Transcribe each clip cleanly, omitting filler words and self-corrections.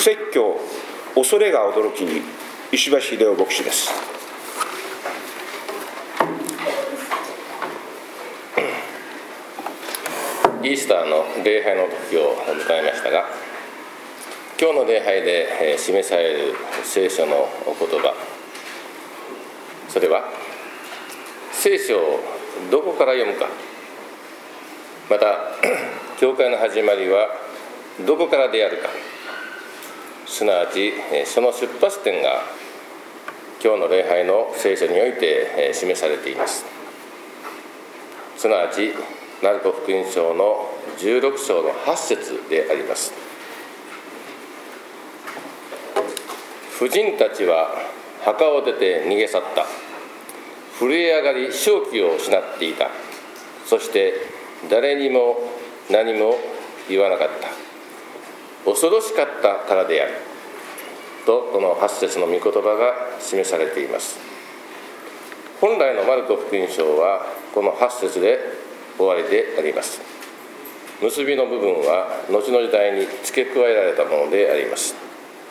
説教恐れが驚きに、石橋秀夫牧師です。 イースターの礼拝の時を迎えましたが、今日の礼拝で示される聖書のお言葉、それは聖書をどこから読むか、また教会の始まりはどこからであるか、すなわちその出発点が今日の礼拝の聖書において示されています。すなわちマルコ福音書の16章の8節であります。婦人たちは墓を出て逃げ去った。震え上がり正気を失っていた。そして誰にも何も言わなかった。恐ろしかったからである。とこの8節の御言葉が示されています。本来のマルコ福音書はこの8節で終わりであります。結びの部分は後の時代に付け加えられたものであります。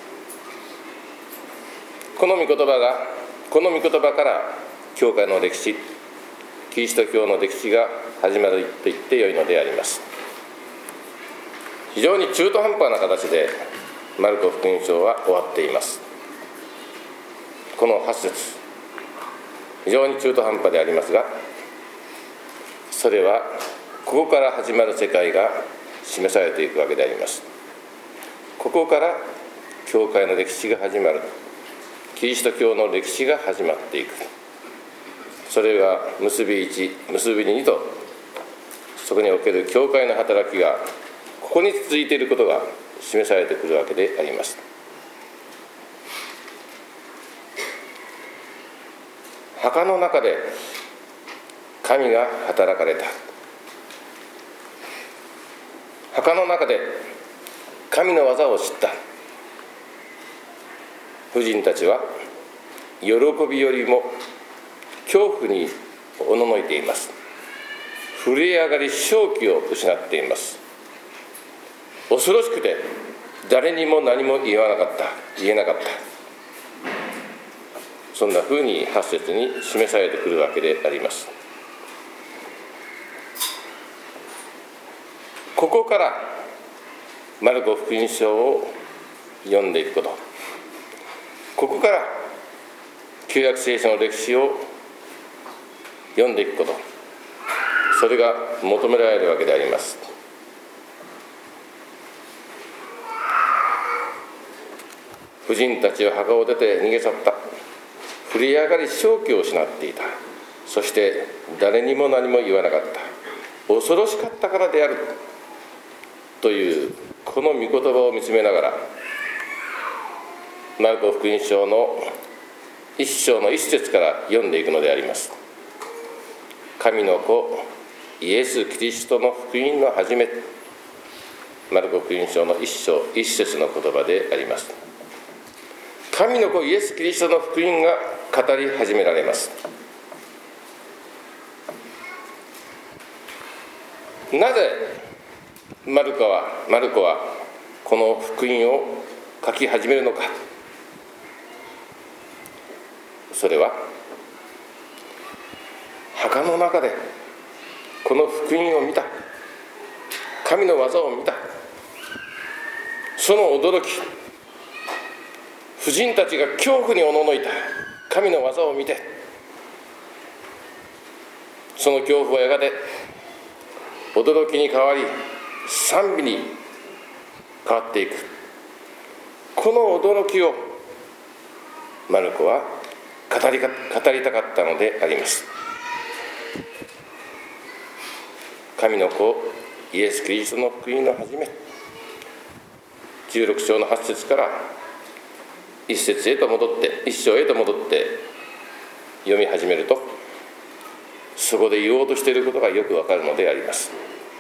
この御言葉から教会の歴史、キリスト教の歴史が始まると言ってよいのであります。非常に中途半端な形でマルコ福音書は終わっています。この8節、非常に中途半端でありますが、それはここから始まる世界が示されていくわけであります。ここから教会の歴史が始まる、キリスト教の歴史が始まっていく。それは結び1、結び2と、そこにおける教会の働きがここに続いていることが示されてくるわけであります。墓の中で神が働かれた。墓の中で神の技を知った。婦人たちは喜びよりも恐怖におののいています。震え上がり正気を失っています。恐ろしくて誰にも何も言えなかった。そんなふうに8節に示されてくるわけであります。ここからマルコ福音書を読んでいくこと、ここから旧約聖書の歴史を読んでいくこと、それが求められるわけであります。婦人たちは墓を出て逃げ去った。震え上がり正気を失っていた。そして誰にも何も言わなかった。恐ろしかったからであるというこの御言葉を見つめながら、マルコ福音書の1章の1節から読んでいくのであります。神の子イエス・キリストの福音の始め、マルコ福音書の1章1節の言葉であります。神の子イエス・キリストの福音が語り始められます。なぜマルコはこの福音を書き始めるのか。それは墓の中でこの福音を見た、神の技を見た、その驚き、婦人たちが恐怖におののいた神の技を見て、その恐怖はやがて驚きに変わり賛美に変わっていく。この驚きをマルコは語りたかったのであります。神の子イエス・キリストの福音の始め、16章の8節から1節へと戻って1章へと戻って読み始めると、そこで言おうとしていることがよくわかるのであります。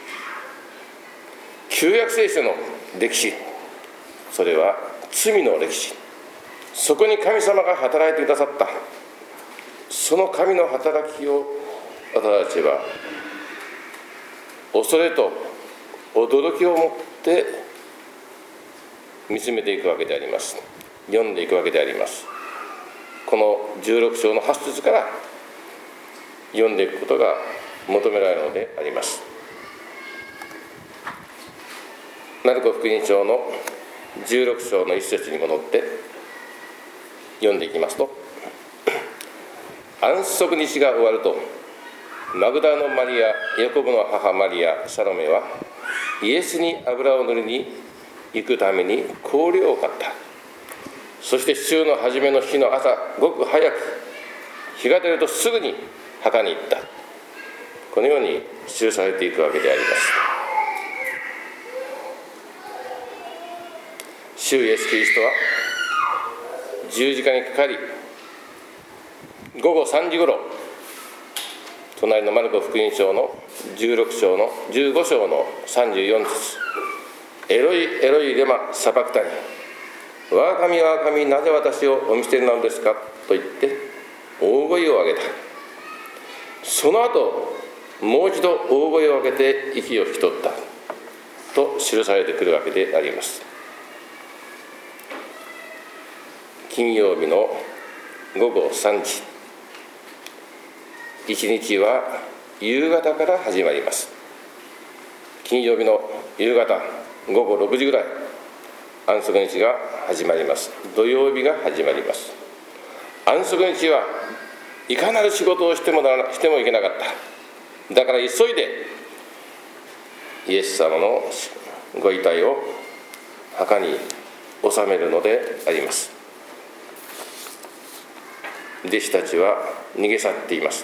旧約聖書の歴史、それは罪の歴史、そこに神様が働いてくださった、その神の働きを私たちは恐れと驚きを持って見つめていくわけであります。読んでいくわけであります。この16章の8節から読んでいくことが求められるのであります。マルコ福音書の16章の1節に戻って読んでいきますと、安息日が終わると、マグダのマリア、ヤコブの母マリア、サロメはイエスに油を塗りに行くために香料を買った。そして週の初めの日の朝、ごく早く日が出るとすぐに墓に行った。このように記されていくわけであります。主イエスキリストは十字架にかかり、午後3時ごろ、隣のマルコ福音書の16章の15章の34節、エロイエロイレマサバクタニ、我が神我が神、なぜ私をお見捨てなのですかと言って大声を上げた。その後もう一度大声を上げて息を引き取ったと記されてくるわけであります。金曜日の午後3時、一日は夕方から始まります。金曜日の夕方午後6時ぐらい、安息日が始まります。土曜日が始まります。安息日はいかなる仕事をしてもいけなかった。だから急いでイエス様のご遺体を墓に納めるのであります。弟子たちは逃げ去っています。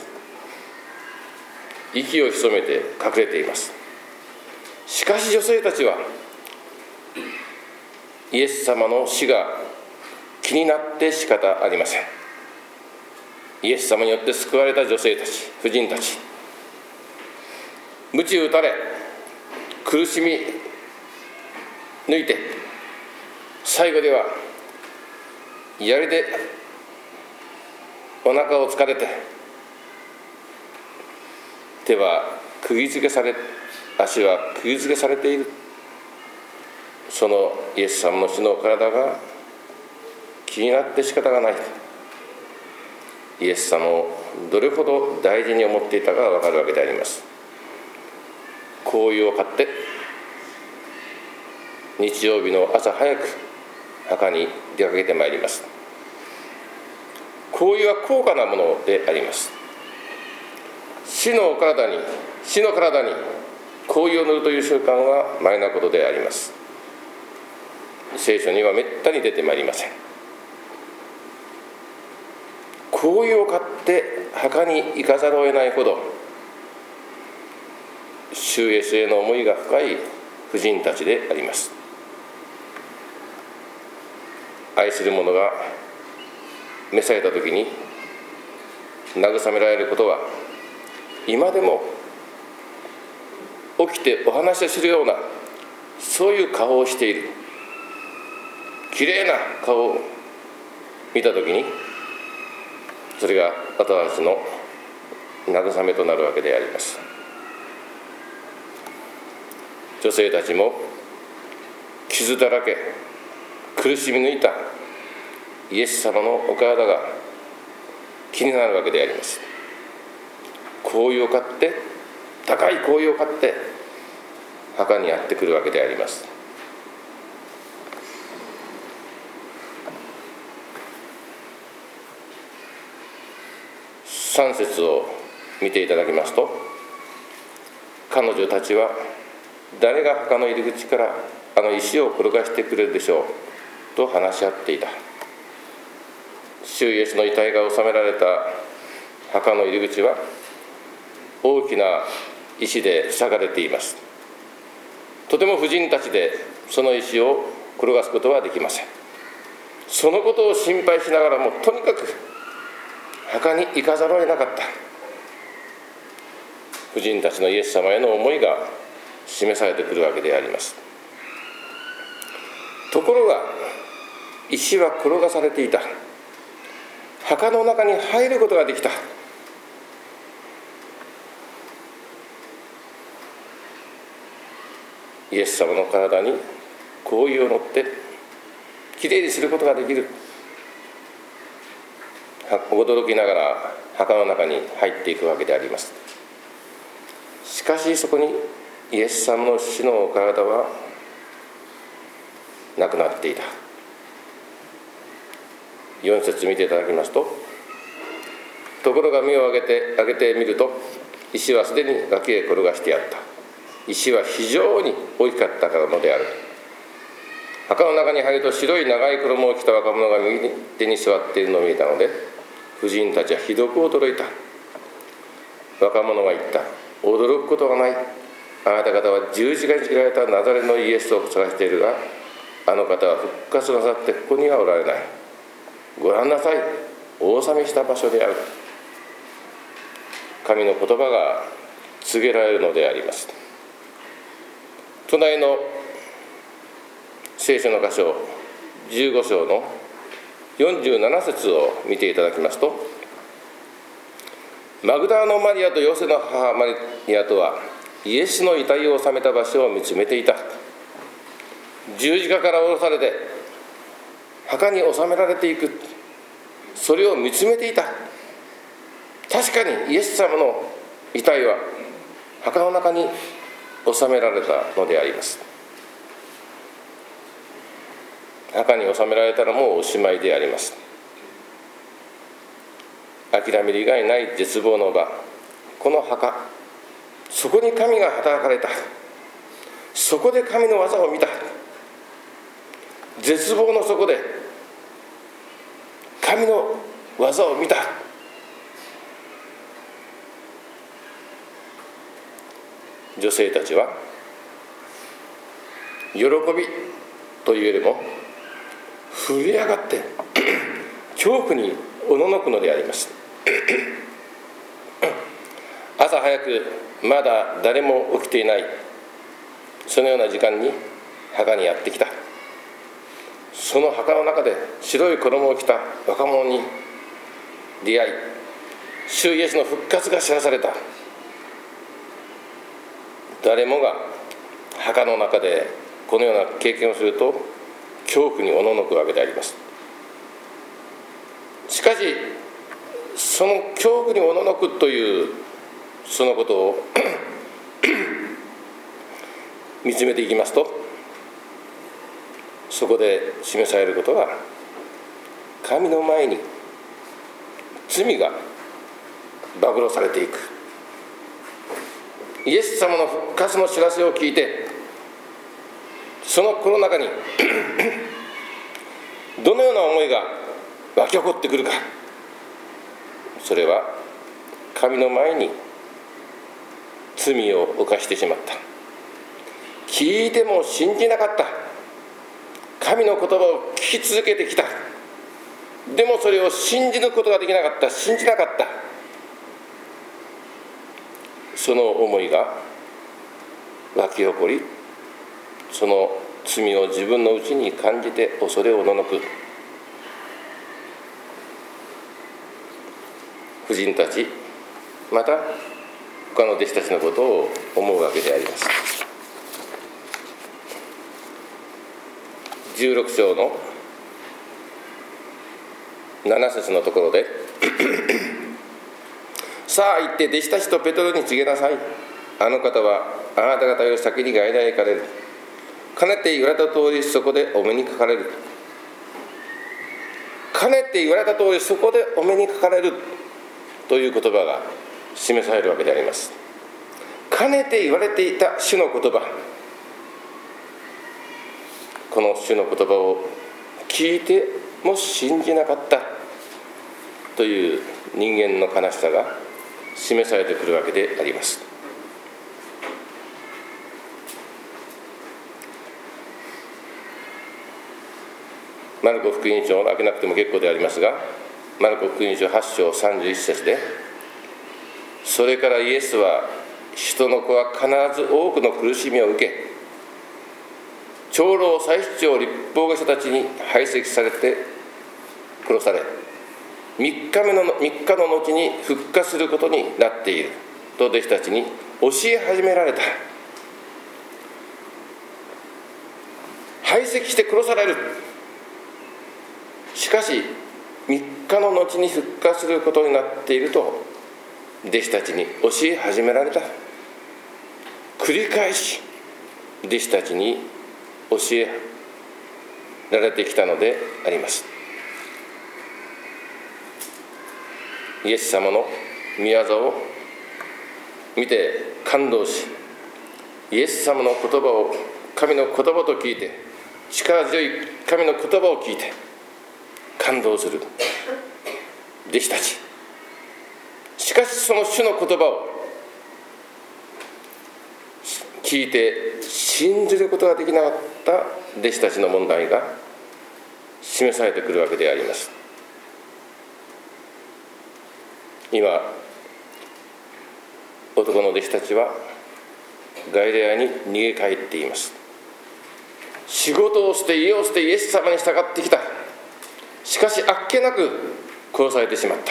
息を潜めて隠れています。しかし女性たちはイエス様の死が気になって仕方ありません。イエス様によって救われた女性たち、婦人たち、鞭打たれ苦しみ抜いて、最後では槍でお腹を突かれて、手は釘付けされ、足は釘付けされている。そのイエス様の死の体が気になって仕方がない。イエス様をどれほど大事に思っていたかが分かるわけであります。香油を買って日曜日の朝早く墓に出かけてまいります。香油は高価なものであります。死の体に香油を塗るという習慣は稀なことであります。聖書にはめったに出てまいりません。香油を買って墓に行かざるを得ないほど主イエスへの思いが深い婦人たちであります。愛する者が召された時に慰められることは、今でも起きてお話しするような、そういう顔をしている。きれいな顔を見た時に、それが私たちの慰めとなるわけであります。女性たちも傷だらけ、苦しみ抜いたイエス様のお体が気になるわけであります。香油を買って、高い香油を買って墓にやってくるわけであります。3節を見ていただきますと、彼女たちは誰が墓の入り口からあの石を転がしてくれるでしょうと話し合っていた。主イエスの遺体が納められた墓の入り口は大きな石で塞がれています。とても婦人たちでその石を転がすことはできません。そのことを心配しながらも、とにかく墓に行かざるを得なかった婦人たちのイエス様への思いが示されてくるわけであります。ところが石は転がされていた。墓の中に入ることができた。イエス様の体に香油を塗ってきれいにすることができる。驚きながら墓の中に入っていくわけであります。しかしそこにイエス様の死のお体はなくなっていた。4節見ていただきますと、ところが身を上げてみると、石はすでに崖へ転がしてあった。石は非常に大きかったからのである。墓の中に入ると、白い長い衣を着た若者が右手に座っているのを見えたので、婦人たちはひどく驚いた。若者は言った。驚くことはない。あなた方は十字架につけられたナザレのイエスを探しているが、あの方は復活なさってここにはおられない。ご覧なさい。お納めした場所である。神の言葉が告げられるのであります。隣の聖書の箇所、15章の47節を見ていただきますと、マグダラのマリアとヨセの母マリアとはイエスの遺体を納めた場所を見つめていた。十字架から下ろされて墓に納められていく、それを見つめていた。確かにイエス様の遺体は墓の中に納められたのであります。墓に納められたらもうおしまいであります。諦める以外ない絶望の場、この墓、そこに神が働かれた。そこで神の技を見た。絶望の底で神の技を見た。女性たちは喜びというよりも震え上がって恐怖におののくのであります。朝早くまだ誰も起きていない、そのような時間に墓にやってきた。その墓の中で白い衣を着た若者に出会い、主イエスの復活が知らされた。誰もが墓の中でこのような経験をすると恐怖におののくわけであります。しかしその恐怖におののくというそのことを見つめていきますと、そこで示されることは、神の前に罪が暴露されていく。イエス様の復活の知らせを聞いて、その心の中にどのような思いが湧き起こってくるか。それは神の前に罪を犯してしまった、聞いても信じなかった、神の言葉を聞き続けてきた、でもそれを信じ抜くことができなかった、信じなかった、その思いが湧き起こり、その罪を自分のうちに感じて恐れおののく婦人たち、また他の弟子たちのことを思うわけであります。16章の7節のところでさあ行って弟子たちとペトロに告げなさい。あの方はあなた方より先に外来へ行かれる。かねて言われた通りそこでお目にかかれる。かねて言われた通りそこでお目にかかれるという言葉が示されるわけであります。かねて言われていた主の言葉、この主の言葉を聞いても信じなかったという人間の悲しさが示されてくるわけであります。マルコ福音書を開けなくても結構でありますが、マルコ福音書8章31節で、それからイエスは人の子は必ず多くの苦しみを受け、長老祭司長律法学者たちに排斥されて殺され、3日の後に復活することになっていると弟子たちに教え始められた。排斥して殺される、 しかし3日の後に復活することになっていると弟子たちに教え始められた。繰り返し弟子たちに教えられてきたのであります。イエス様の御業を見て感動し、イエス様の言葉を神の言葉と聞いて、力強い神の言葉を聞いて感動する弟子たち。しかしその主の言葉を聞いて信じることができなかった弟子たちの問題が示されてくるわけであります。今、男の弟子たちはガリレアに逃げ帰っています。仕事を捨て家を捨てイエス様に従ってきた。しかしあっけなく殺されてしまった。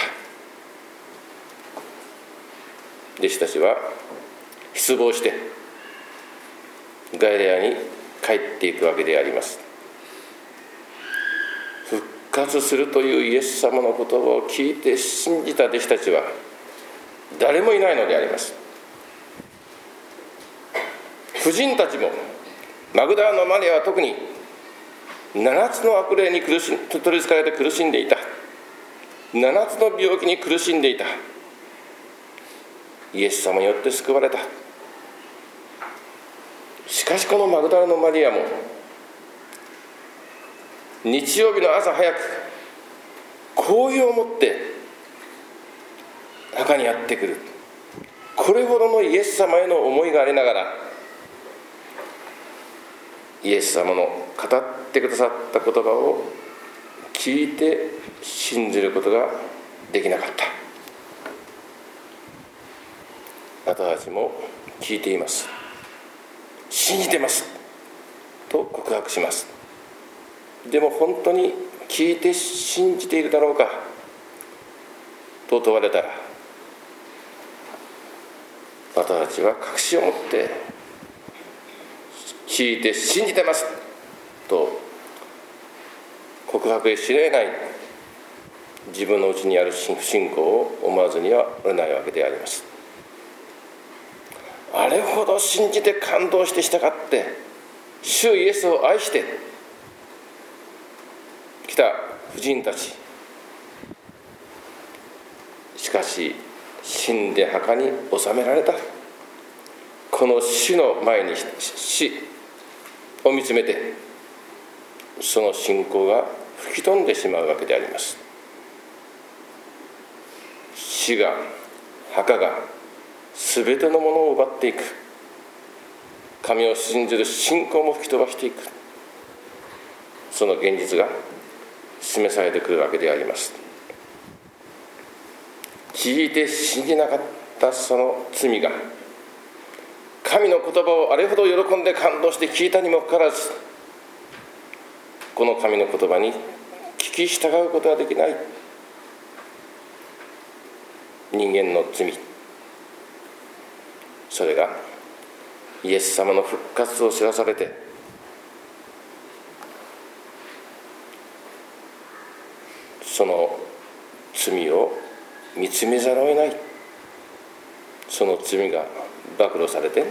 弟子たちは失望してガリレアに帰っていくわけであります。復活するというイエス様の言葉を聞いて信じた弟子たちは誰もいないのであります。婦人たちも、マグダラのマリアは特に7つの悪霊に取りつかれて苦しんでいた。7つの病気に苦しんでいた。イエス様によって救われた。しかしこのマグダラのマリアも日曜日の朝早く好意を持って墓にやってくる。これほどのイエス様への思いがありながら、イエス様の語ってくださった言葉を聞いて信じることができなかった。私たちも聞いています。信じてますと告白します。でも本当に聞いて信じているだろうかと問われたら、私たちは確信を持って聞いて信じてますと告白し得ない自分の内にある不信仰を思わずにはおれないわけであります。あれほど信じて感動して従って主イエスを愛してきた婦人たち、しかし死んで墓に納められた。この死の前に死を見つめて、その信仰が吹き飛んでしまうわけであります。死が、墓がすべてのものを奪っていく。神を信じる信仰も吹き飛ばしていく。その現実が示されてくるわけであります。聞いて信じなかったその罪が、神の言葉をあれほど喜んで感動して聞いたにもかかわらず、この神の言葉に聞き従うことができない人間の罪、それがイエス様の復活を知らされて、その罪を見つめざるを得ない。その罪が暴露されて、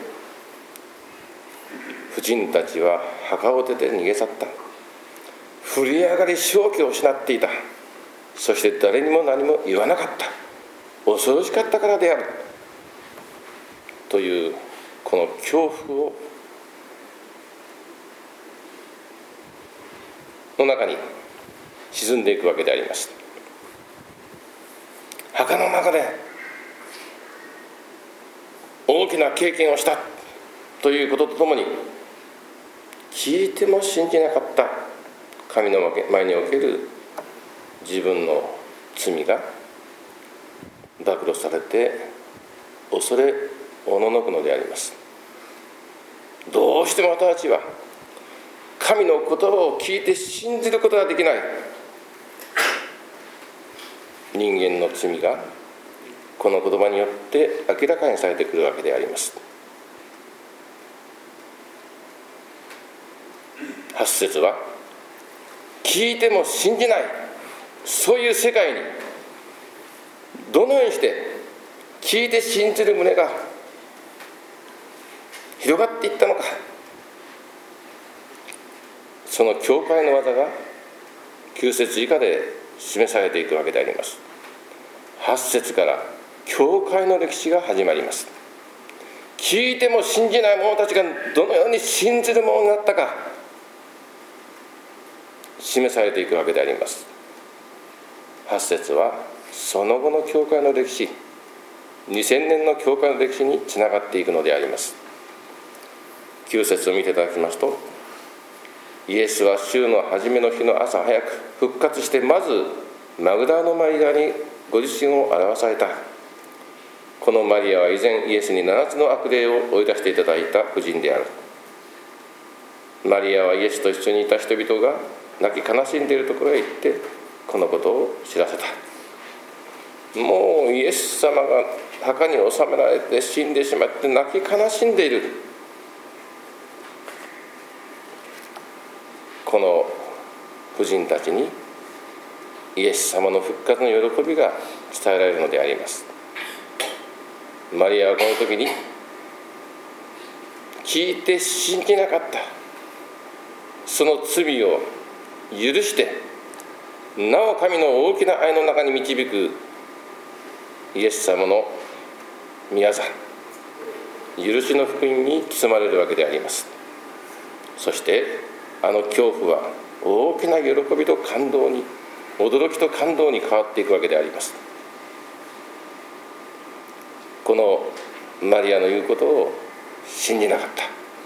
婦人たちは墓を出て逃げ去った。振り上がり正気を失っていた。そして誰にも何も言わなかった。恐ろしかったからであるというこの恐怖をの中に沈んでいくわけであります。墓の中で大きな経験をしたということとともに、聞いても信じなかった神の前における自分の罪が暴露されて恐れおののくのであります。どうしても私たちは神の言葉を聞いて信じることができない人間の罪がこの言葉によって明らかにされてくるわけであります。8節は聞いても信じないそういう世界にどのようにして聞いて信じる旨が広がっていったのか、その教会の技が9節以下で示されていくわけであります。8節から教会の歴史が始まります。聞いても信じない者たちがどのように信じる者になったか示されていくわけであります。8節はその後の教会の歴史、2000年の教会の歴史につながっていくのであります。9節を見ていただきますと、イエスは週の初めの日の朝早く復活して、まずマグダラのマリアにご自身を表された。このマリアは以前イエスに7つの悪霊を追い出していただいた婦人である。マリアはイエスと一緒にいた人々が泣き悲しんでいるところへ行ってこのことを知らせた。もうイエス様が墓に納められて死んでしまって泣き悲しんでいる。この婦人たちにイエス様の復活の喜びが伝えられるのであります。マリアはこの時に聞いて信じなかったその罪を許して、なお神の大きな愛の中に導くイエス様の御業、許しの福音に包まれるわけであります。そしてあの恐怖は大きな喜びと感動に、驚きと感動に変わっていくわけであります。このマリアの言うことを信じなかった。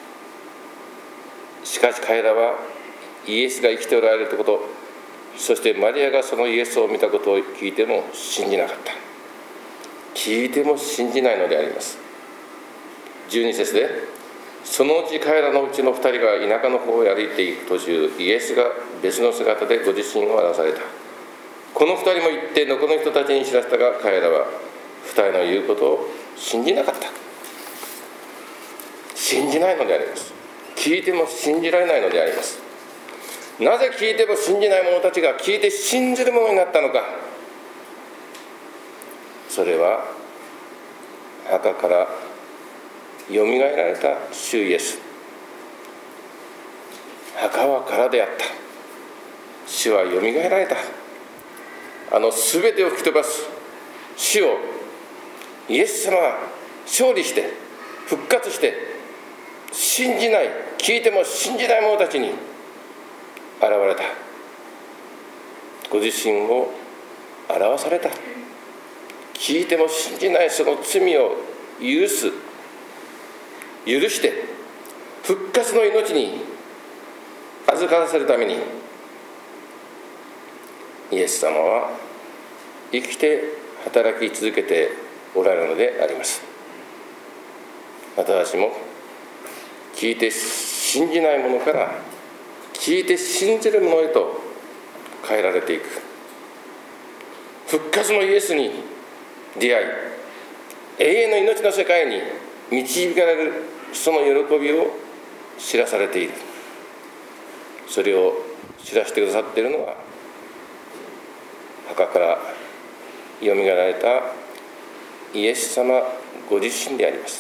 しかし彼らはイエスが生きておられるということ、そしてマリアがそのイエスを見たことを聞いても信じなかった。聞いても信じないのであります。12節で、そのうち彼らのうちの2人が田舎の方へ歩いていく途中、イエスが別の姿でご自身を表された。この2人も行って残りの人たちに知らせたが、彼らは2人の言うことを信じなかった。信じないのであります。聞いても信じられないのであります。なぜ聞いても信じない者たちが聞いて信じる者になったのか。それは墓からよみがえられた主イエス。墓は空であった。主はよみがえられた。すべてを吹き飛ばす死をイエス様が勝利して復活して、信じない、聞いても信じない者たちに現れた。ご自身を表された。聞いても信じないその罪を許して復活の命に預からせるために、イエス様は生きて働き続けておられるのであります。私も聞いて信じないものから聞いて信じるものへと変えられていく。復活のイエスに出会い、永遠の命の世界に導かれるその喜びを知らされている。それを知らせてくださっているのは、墓からよみがえられたイエス様ご自身であります。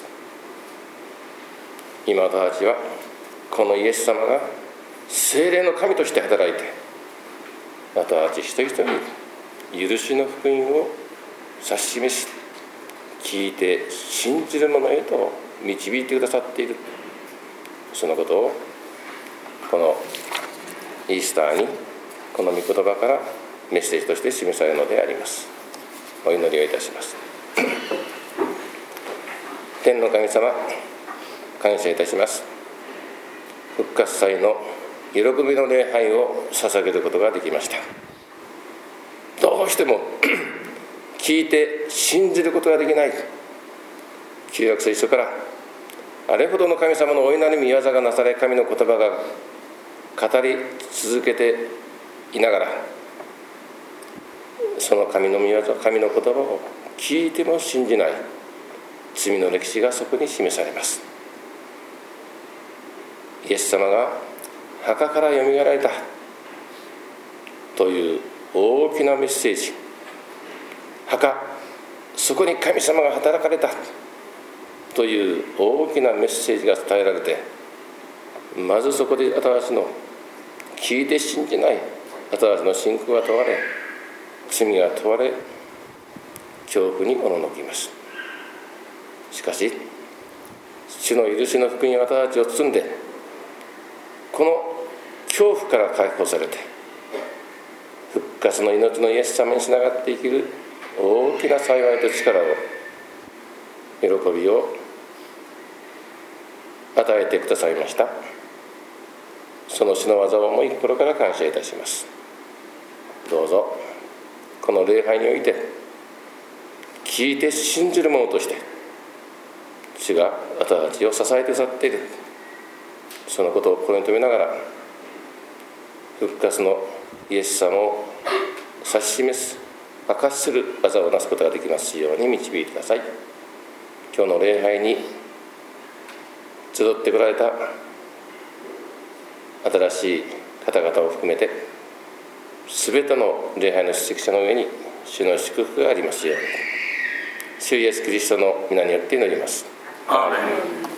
今私たちはこのイエス様が聖霊の神として働いて、私たち一人一人に許しの福音を指し示し、聞いて信じる者へと導いてくださっている。そのことをこのイースターにこの御言葉からメッセージとして示されるのであります。お祈りをいたします。天の神様、感謝いたします。復活祭の喜びの礼拝を捧げることができました。どうしても聞いて信じることができない。旧約聖書からあれほどの神様の大いなる御業がなされ、神の言葉が語り続けていながら、その神の御業、神の言葉を聞いても信じない罪の歴史がそこに示されます。イエス様が墓からよみがえられたという大きなメッセージ、墓、そこに神様が働かれたという大きなメッセージが伝えられて、まずそこで私の聞いて信じない私の信仰が問われ、罪が問われ、恐怖におののきます。しかし主の許しの福音は私たちを包んで、この恐怖から解放されて、復活の命のイエス様につながって生きる大きな幸いと力を、喜びを与えてくださいました。その主の技を思い心から感謝いたします。どうぞこの礼拝において、聞いて信じる者として主が私たちを支えてくださっている、そのことを心に留めながら、復活のイエス様を指し示す、証しする技をなすことができますように導いてください。今日の礼拝に集ってこられた新しい方々を含めて、すべての礼拝の出席者の上に主の祝福がありますように、主イエスキリストの皆によって祈ります。アーメン。